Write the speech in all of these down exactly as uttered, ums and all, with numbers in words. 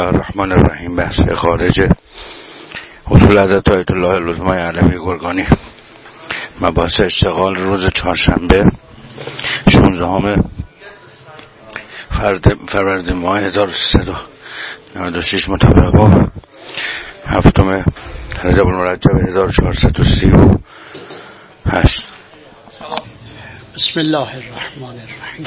الله الرحمن الرحیم. بحث خارج اصول حضرت آیت الله العظمی علوی گرگانی، مباحث اشتغال روز چهارشنبه شانزدهم فروردین ماه هزار و سیصد و نود و شش مطابق با هفتم رجب المرجب هزار و چهارصد و سی و هشت. بسم الله الرحمن الرحیم.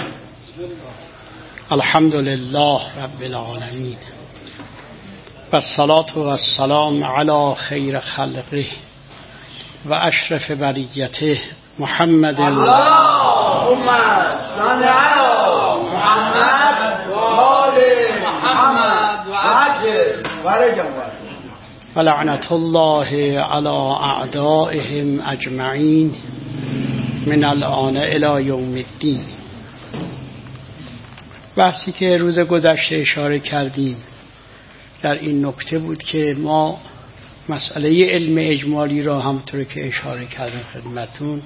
الحمد لله رب العالمین و الصلاة و السلام علی خیر خلقه و اشرف بریته محمد. اللهم صل علی محمد و آل محمد و عجل و رجل و لعنت الله علی اعدائهم اجمعین من الآن الی یوم الدین. بحثی که روز گذشته اشاره کردیم در این نکته بود که ما مسئله علم اجمالی را همونطور که اشاره کردم خدمتون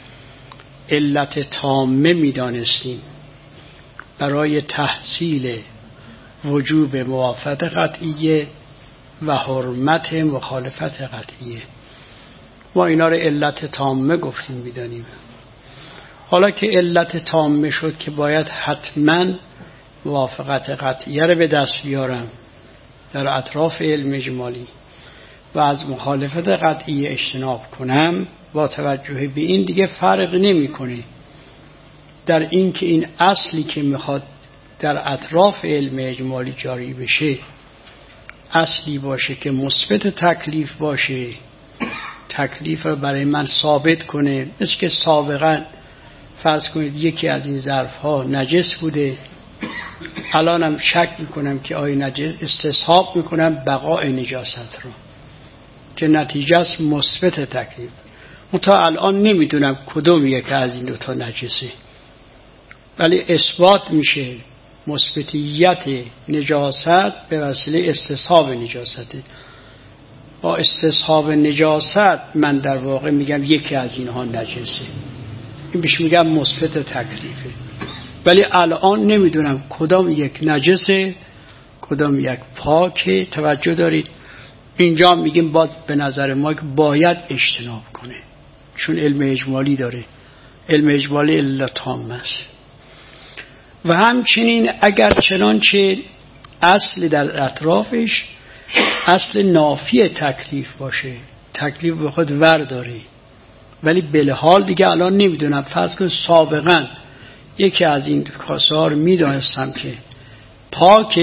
علت تامه می‌دانستیم برای تحصیل وجوب موافقت قطعیه و حرمت مخالفت قطعیه. ما اینا رو علت تامه گفتیم می‌دانیم. حالا که علت تامه شد که باید حتما موافقت قطعیه رو به دست بیارم در اطراف علم اجمالی و از مخالفت قطعیه اجتناب کنم، با توجه به این دیگه فرق نمی‌کنه در این که این اصلی که میخواد در اطراف علم اجمالی جاری بشه اصلی باشه که مثبت تکلیف باشه، تکلیف رو برای من ثابت کنه. مثل که سابقا فرض کنید یکی از این ظرف ها نجس بوده، الانم شک میکنم که آیا نجس، استصحاب میکنم بقای نجاست رو که نتیجه است مثبت تکلیف. منتها الان نمیدونم کدوم یک از این دوتا نجسه، ولی اثبات میشه مثبتیت نجاست به وسیله استصحاب نجاسته. با استصحاب نجاست من در واقع میگم یکی از اینها نجسه، این بهش میگم مثبت تکلیفه. ولی الان نمیدونم کدام یک نجسه کدام یک پاکه. توجه دارید اینجا میگیم باز به نظر ما که باید اجتناب کنه، چون علم اجمالی داره. علم اجمالی علت تامه است. و همچنین اگر چنانچه اصل در اطرافش اصل نافی تکلیف باشه، تکلیف به خود ور داره، ولی بلحال دیگه الان نمیدونم. فرض کن سابقا یکی از این کاسه ها رو میدانستم که پاک،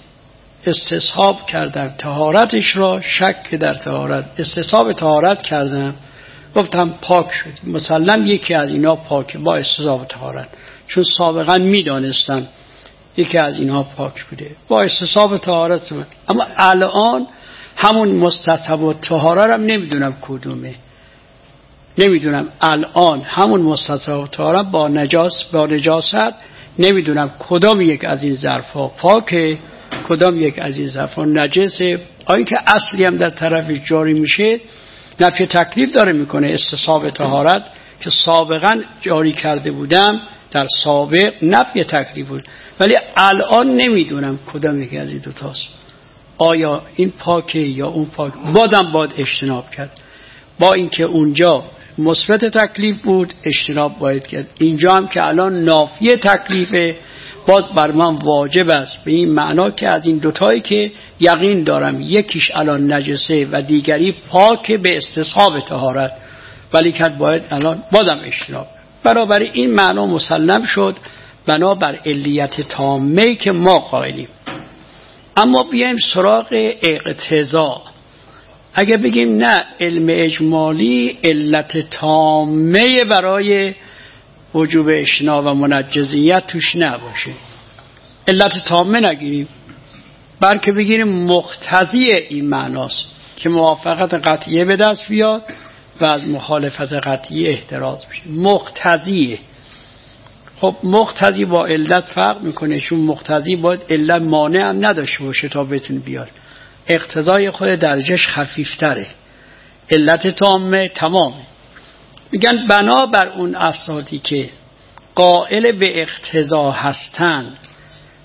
استصحاب کردم طهارتش را، شک در طهارت، استصحاب طهارت کردم، گفتم پاک شد، مسلم یکی از اینا پاک با استصحاب طهارت، چون سابقا میدانستم یکی از اینها پاک بوده با استصحاب طهارت. اما الان همون مستصحب طهارت هم نمیدونم کدومه، نمیدونم الان همون مستصحب طهارت با نجاس با نجاست نمیدونم کدام یک از این ظرفا پاکه کدام یک از این ظرفا نجسه. آیا که اصلی هم در طرفش جاری میشه نفی تکلیف داره میکنه، استصحاب طهارت که سابقا جاری کرده بودم در سابق نفی تکلیف بود، ولی الان نمیدونم کدام یکی از این دوتاست، آیا این پاکه یا اون پاک. بادم باید اجتناب کرد، با اینکه اونجا مثبت تکلیف بود اجتناب باید کرد. اینجا هم که الان نافی تکلیفه باز بر من واجب است، به این معنا که از این دوتایی که یقین دارم یکیش الان نجسه و دیگری پاک به استصحاب طهارت، ولی که باید الان بازم اجتناب. برابر این معنا مسلم شد بنابر علیت تامه که ما قائلیم. اما بیایم سراغ اقتضا. اگه بگیم نه علم اجمالی علت تامه برای وجوب اجتناب و منجزیت توش نباشه، علت تامه نگیریم، بلکه بگیریم مقتضی این معناست که موافقت قطعیه به دست بیاد و از مخالفت قطعی احتراز بشه. مقتضیه. خب مقتضی با علت فرق میکنه، چون مقتضی باید علت مانع هم نداشته باشه تا بتونه بیاد. اقتضای خود درجهش خفیفتره، علت تامه تمامه. میگن بنابر اون اساسی که قائل به اقتضا هستن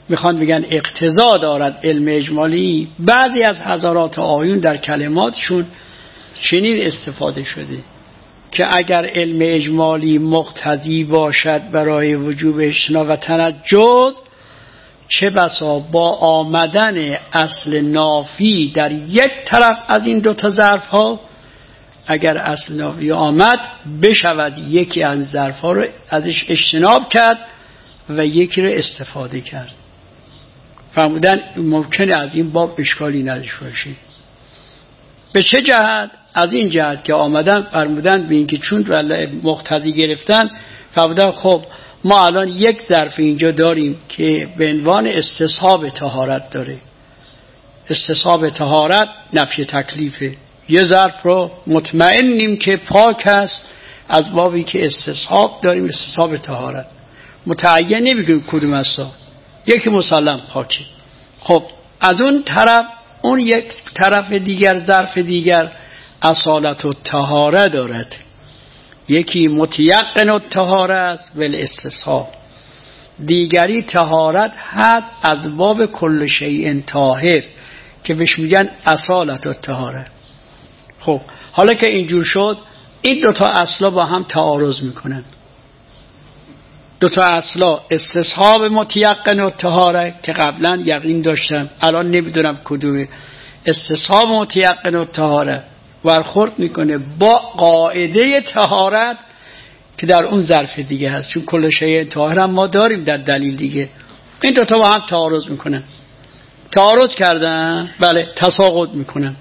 میخوان بگن اقتضا دارد علم اجمالی، بعضی از حضرات آیون در کلماتشون چنین استفاده شده که اگر علم اجمالی مقتضی باشد برای وجوب اجتناب و تنجز، چه بسا با آمدن اصل نافی در یک طرف از این دو تا ظرف ها، اگر اصل نافی آمد بشود یکی از ظرف ها رو ازش اجتناب کرد و یکی رو استفاده کرد. فرمودن ممکنه از این باب اشکالی نداشته باشه. به چه جهت؟ از این جهت که آمدن فرمودن به اینکه چون مقتضی گرفتن، فرمودن خب ما الان یک ظرف اینجا داریم که به عنوان استصحاب طهارت داره. استصحاب طهارت نفی تکلیفه. یه ظرف رو مطمئنیم که پاک است از بابی که استصحاب داریم، استصحاب طهارت. متعین نمیگیم کدوم است، یکی مسلم پاکه. خب از اون طرف، اون یک طرف دیگر، ظرف دیگر اصالت و طهاره دارد. یکی متیقن و طهاره است ول استصحاب، دیگری طهارت هست از باب کل شیء طاهر که بهش میگن اصالت و طهاره. خب حالا که اینجور شد، این دوتا اصلا با هم تعارض میکنن. دوتا اصلا استصحاب متیقن و طهاره که قبلا یقین داشتم، الان نمیدونم کدومه. استصحاب متیقن و طهاره برخورد میکنه با قاعده طهارت که در اون ظرف دیگه هست، چون کل شیء طاهر هم ما داریم در دلیل دیگه. این دوتا با هم تعارض میکنن. تعارض کردن، بله تساقط میکنن.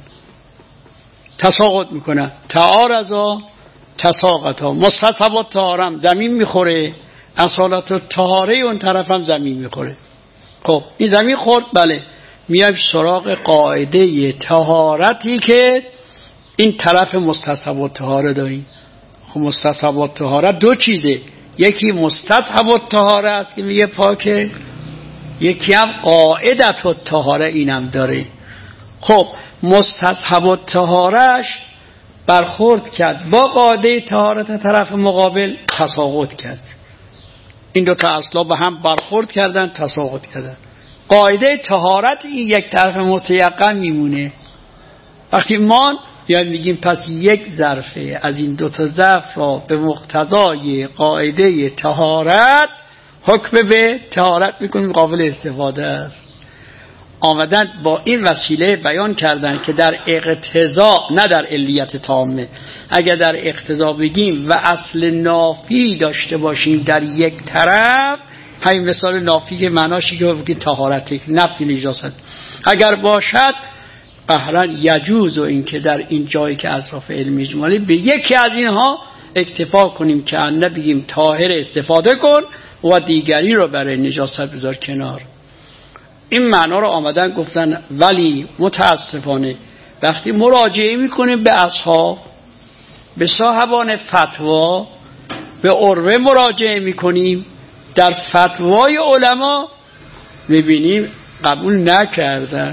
تساقط میکنن. تعارضا تساقطا. مستصحب و طهارم زمین میخوره، اصالت و طهاره اون طرف هم زمین میخوره. خب این زمین خورد، بله میایم سراغ قاعده طهارتی که این طرف مستصحب و طهاره داریم. خب مستصحب و طهاره دو چیزه، یکی مستصحب و طهاره است که میگه پاکه، یکی هم قاعدت و طهاره اینم داره. خب مستصحب و طهارهش برخورد کرد با قاعده طهارت طرف مقابل، تساقط کرد. این دو تا اصلا به هم برخورد کردن، تساقط کردن. قاعده طهارت این یک طرف متیقن میمونه. وقتی ما یعنی میگیم پس یک ظرفه از این دو تا ظرف را به مقتضای قاعده طهارت حکم به طهارت میکنیم، قابل استفاده است. آمدن با این وسیله بیان کردن که در اقتضا، نه در علیت تامه، اگر در اقتضا بگیم و اصل نافی داشته باشیم در یک طرف، همین مثال نافی که معناشی که بگیم طهارت، نفی نجاست اگر باشد، بهرن یجوز، و این که در این جایی که اطراف علم اجمالی به یکی از اینها اکتفا کنیم که نه بگیم طاهر استفاده کن و دیگری رو برای نجاست بذار کنار. این معنا رو آمدن گفتن، ولی متاسفانه وقتی مراجعه میکنیم به اصحاب، به صاحبان فتوا، به عروه مراجعه میکنیم، در فتوای علما میبینیم قبول نکردن،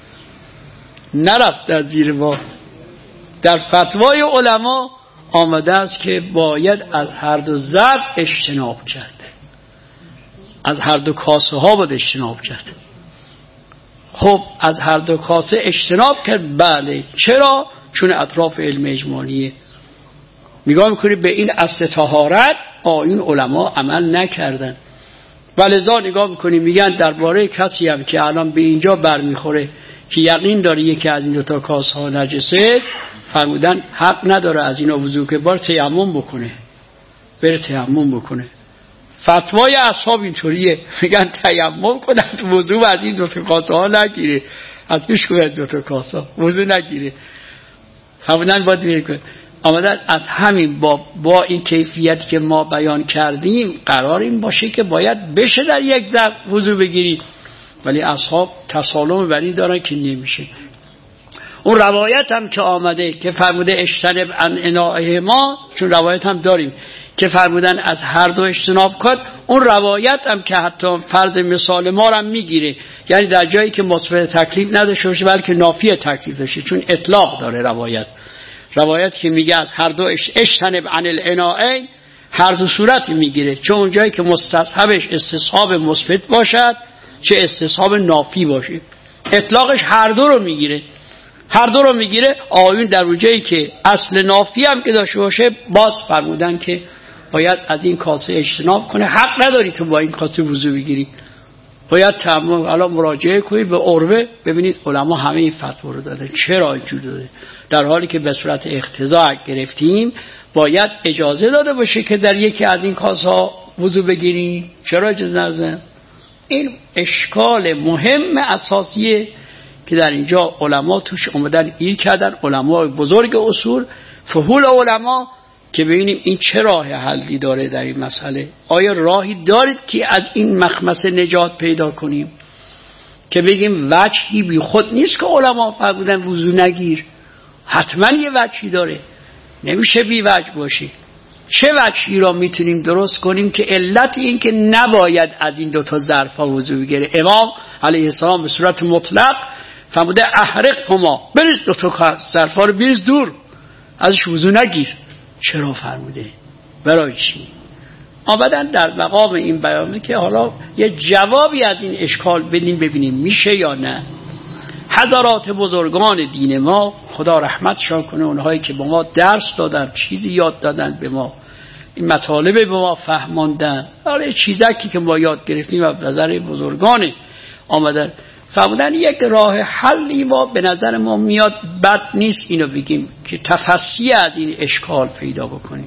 نرفت در زیر بار. در فتوای علما آمده است که باید از هر دو ظرف اجتناب کرد، از هر دو کاسه ها باید اجتناب کرد. خب از هر دو کاسه اجتناب کرد، بله. چرا؟ چون اطراف علم اجمالیه. نگاه میکنی به این اصل طهارت آیون علما عمل نکردن، ولذا نگاه میکنی میگن درباره کسی هم که الان به اینجا برمیخوره که یقین داره یکی از این دو تا کاسه ها نجسه، فرمودن حق نداره از اینا وضو که بار تیمم بکنه، بره تیمم بکنه. فتوای اصحاب اینطوریه، میگن تیمم کنن، وضو از این دو تا کاسه ها نگیره، از پیش کنن دو تا کاسه وضو نگیره، فرمودن باید بره کنه. آمدن از همین با, با این کیفیت که ما بیان کردیم قرار این باشه که باید بشه در یک ظرف وضو بگیری، ولی اصحاب تسالم بر این دارن که نمیشه. اون روایت هم که آمده که فرموده اجتنب عن اناء ما، چون روایت هم داریم که فرمودن از هر دو اجتناب کن، اون روایت هم که حتی فرض مثال ما رو هم میگیره، یعنی در جایی که مثبت تکلیف نداشته باشه بلکه نافی تکلیف داشته، چون اطلاق داره روایت. روایت که میگه از هر دو اجتنب عن الاناء، هر دو صورت میگیره، چون اون جایی که مستصحبش استصحاب مثبت باشد چه استصحاب نافی باشه. اطلاقش هر دو رو میگیره، هر دو رو میگیره. آیون در اونجایی که اصل نافی هم که داشته باشه باز فرمودن که باید از این کاسه اجتناب کنه. حق نداری تو با این کاسه وضو بگیری، باید تمام الان مراجعه کنید به عروه. ببینید علما همه این فتوا رو دادن. چرا اینجوری داده؟ در حالی که به صورت اقتضا گرفتیم باید اجازه داده باشه که در یکی از این کاسه ها وضو بگیری. چرا اجازه ندادن؟ این اشکال مهم اساسیه که در اینجا علما توش اومدن گیر کردن، علمای بزرگ اصول، فحول علما، که ببینیم این چه راه حلی داره در این مسئله. آیا راهی دارید که از این مخمسه نجات پیدا کنیم که بگیم وجهی بی خود نیست که علما فرمودن وضو نگیر؟ حتما یه وجهی داره، نمیشه بی وجه باشه. چه وجهی را میتونیم درست کنیم که علت این که نباید از این دوتا ظرفا وضو بگیره؟ امام علیه السلام به صورت مطلق فرموده احرق هما، بریز دوتا ظرفا رو بریز دور، ازش وضو نگیر. چرا فرموده؟ برای چی؟ آمدن در مقام این بیانه که حالا یه جوابی از این اشکال بدیم ببینیم میشه یا نه. حضرات بزرگان دین ما خدا رحمتشان کنه، اونهایی که به ما درس دادن، چیزی یاد دادن به ما، این مطالب به ما فهماندن، حالا چیزکی که ما یاد گرفتیم و نظر بزرگان آمدن فرمودن یک راه حلی ما به نظر ما میاد بد نیست اینو بگیم که تفسیر از این اشکال پیدا بکنیم.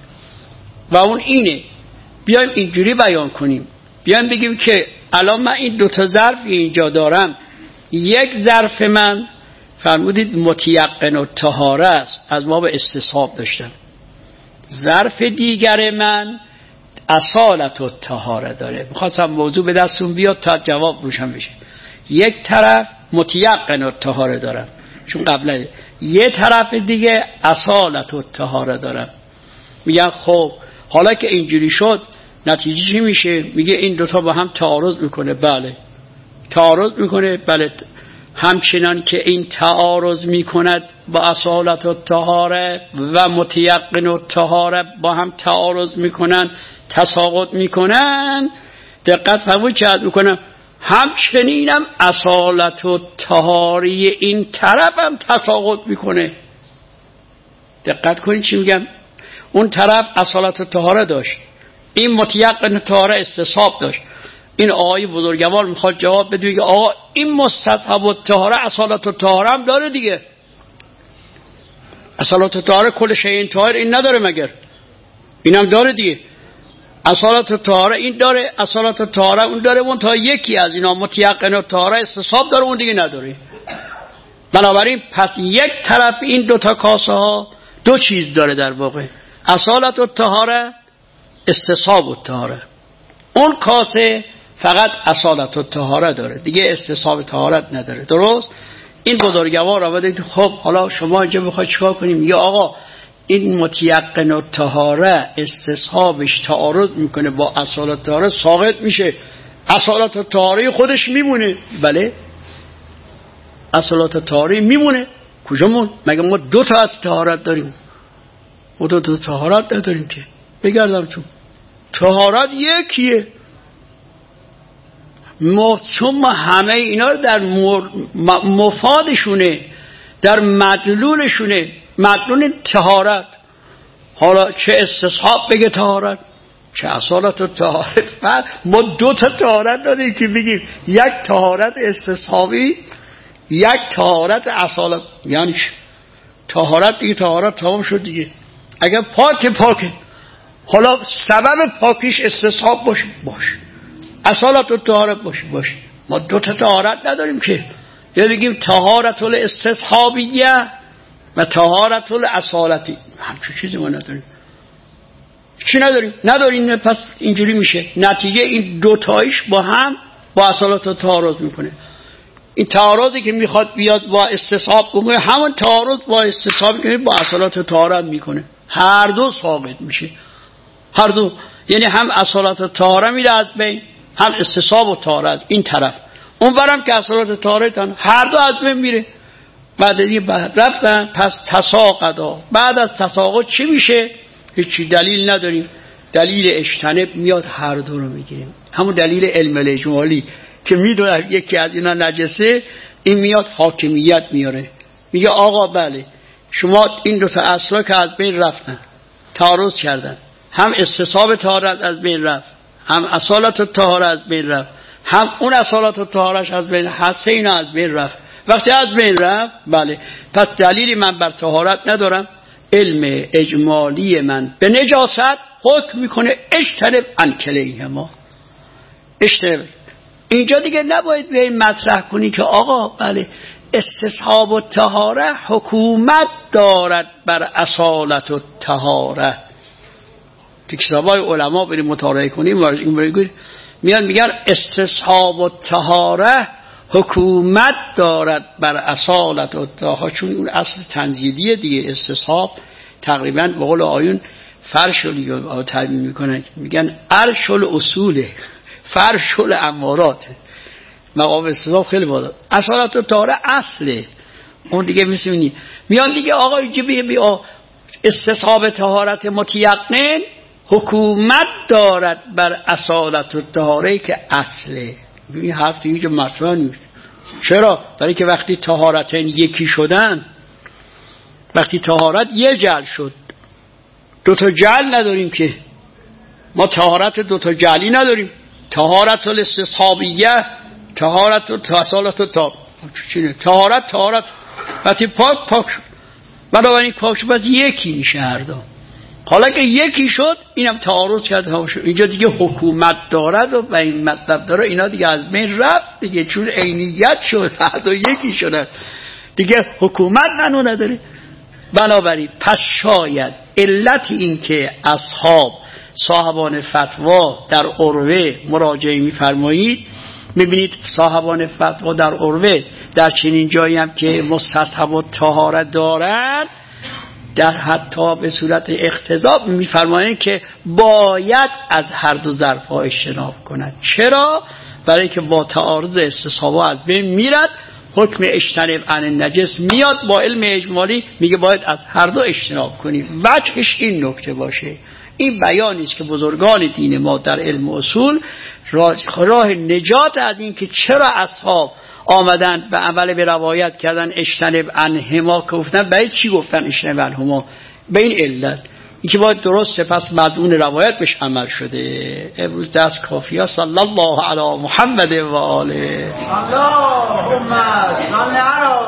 و اون اینه بیایم اینجوری بیان کنیم، بیایم بگیم که الان من این دوتا ظرف اینجا دارم، یک ظرف من فرمودید متیقن و طهاره است، از ما به استصحاب داشتم. ظرف دیگر من اصالت و طهاره داره. میخواستم موضوع به دستون بیاد تا جواب روشن بشه. یک طرف متیقن و طهاره دارم چون قبلا، یک طرف دیگه اصالت و طهاره دارم. میگن خب حالا که اینجوری شد نتیجه چی میشه؟ میگه این دوتا با هم تعارض میکنه. بله تعارض میکنه، بله. همچنان که این تعارض میکند با اصالت و طهاره و متیقن و طهاره با هم تعارض میکنن، تساقط میکنن، دقت فرمود چه میکنن؟ همچنینم اصالت و طهاری این طرف هم تساقط میکنه. دقت کنید چی میگم؟ اون طرف اصالت و طهاره داشت، این متیقن و طهاره استصحاب داشت. این آقای بزرگوار میخواد جواب بده که آقا این مستصحب و طهاره اصالت و طهاره هم داره دیگه. اصالت و طهاره کل شیء طاهر این نداره مگر؟ اینم داره دیگه. اصالت و طهاره این داره، اصالت و طهاره اون داره، اون تا یکی از اینا متیقن و طهاره استصحاب داره، اون دیگه نداره. بنابراین پس یک طرف این دو تا کاسه ها دو چیز داره در واقع، اصالت و طهاره، استصحاب و طهاره. اون کاسه فقط اصالت و طهاره داره، دیگه استصحاب طهارت نداره. درست؟ این بزرگوار آمده خب حالا شما اینجا بخواید چیکار کنیم؟ یا آقا این متیقن و طهاره استصحابش تعارض میکنه با اصالت طهاره، ساقط میشه، اصالت و طهاره خودش میمونه. بله اصالت و طهاره میمونه. کجامون؟ مگه ما دو تا از طهارت داریم؟ ما دو تا طهارت نداریم که. بگردم چون طهارت یکیه. ما چون ما همه اینا رو در مفادشونه، در مدلولشونه، مدلول طهارت، حالا چه استصحاب بگه طهارت، چه اصالت و طهارت. بعد ما دو تا طهارت داریم که بگیم یک طهارت استصحابی، یک طهارت اصالت. یعنی طهارت دیگه طهارت تمام شد دیگه. اگر پاک پاکه، حالا سبب پاکیش استصحاب باشه باشه، اصالت و طهارت باشه باشه. ما دو تا طهارت نداریم که، یا بگیم طهارت الاستصحابیه و طهارت الاصالتی، همچون چیزی ما نداریم. چی نداریم؟ نداریم. پس اینجوری میشه نتیجه این دوتایش با هم با اصالت و تعارض میکنه. این تعارضی که میخواد بیاد با استصحاب بکنه، همون تعارض با استصحاب که با اصالت و طهارت میکنه، هر دو ثابت میشه. هر دو، یعنی هم اصالت و طهارت میره از بین، هم استصحاب و طهارت. این طرف اون برم که اصالت و طهارت هر دو از بین میره. بعد دیگه رفتن پس تساقطا. بعد از تساقط چی میشه؟ هیچی، دلیل نداریم. دلیل اجتناب میاد، هر دو رو میگیریم. همون دلیل علم الاجمالی که میدونه یکی از اینا نجسه، این میاد حاکمیت میاره، میگه آقا بله شما این دو تا اصلا که از بین رفتن، تعارض کردن، هم استصحاب طهارت از بین رفت، هم اصالت الطهاره از بین رفت، هم اون اصالت الطهارهش از بین هست، اینا از بین رفت. وقتی از بین رفت بله پس دلیلی من بر طهارت ندارم، علم اجمالی من به نجاست حکم میکنه اجتنب عن کلیهما. اجتنب اینجا دیگه نباید بیایی مطرح کنی که آقا بله استصحاب الطهاره حکومت دارد بر اصالت الطهاره. تو کتابای علما بریم مطالعه کنیم میان میگن استصحاب الطهاره حکومت دارد بر اصالت الطهاره، چون اون اصل تنزیلیه دیگه. استصحاب تقریبا به قول آیون فرش رو ترمیم میکنن، میگن عرش الاصوله، فرش الامارات. مقام استصحاب خیلی بالا، اصالت الطهاره اصله اون دیگه. میسونی میان دیگه آقا اینجا بیا استصحاب طهارت متیقن حکومت دارد بر اصالت الطهاره که اصله. این حرف دیگه جو مطرح نیست. چرا؟ برای که وقتی طهارتین یکی شدن، وقتی طهارت یه جل شد، دو تا جل نداریم که، ما طهارت دو تا جلی نداریم، طهارت الاستصحابیه، طهارت اصالت الطهاره. چیه طهارت؟ طهارت وقتی پاک پاک شد، بنابراین پاک شد بس یکی میشه هر دو. حالا که یکی شد اینم تعارض کرد اینجا دیگه حکومت دارد و این مطلب داره، اینا دیگه از بین رفت دیگه، چون عینیت شد، هر دو یکی شدن دیگه، حکومت منو نداره. بنابراین پس شاید علت این که اصحاب صاحبان فتوا در عروه مراجعه می‌فرمایید، می‌بینید صاحبان فتوا در عروه در چنین جایی هم که مستصحب و طهارت دارند، در حتی به صورت اقتضا می‌فرمایند که باید از هر دو ظرف‌ها اجتناب کند. چرا؟ برای که با تعارض استصحابا از بین میرد، حکم اجتناب عن النجس میاد، با علم اجمالی میگه باید از هر دو اجتناب کنیم. وجهش این نکته باشه. این بیانی است که بزرگان دین ما در علم اصول راه نجات از این که چرا اصحاب آمدن به عمل به روایت کردن اجتنب عنهما، که گفتن برای چی گفتن اجتنب عنهما؟ به این علت این که باید درسته، پس مدعون روایت بهش عمل شده. امروز دست کافیه. صلی الله علی محمد و آله. اللهم صل علی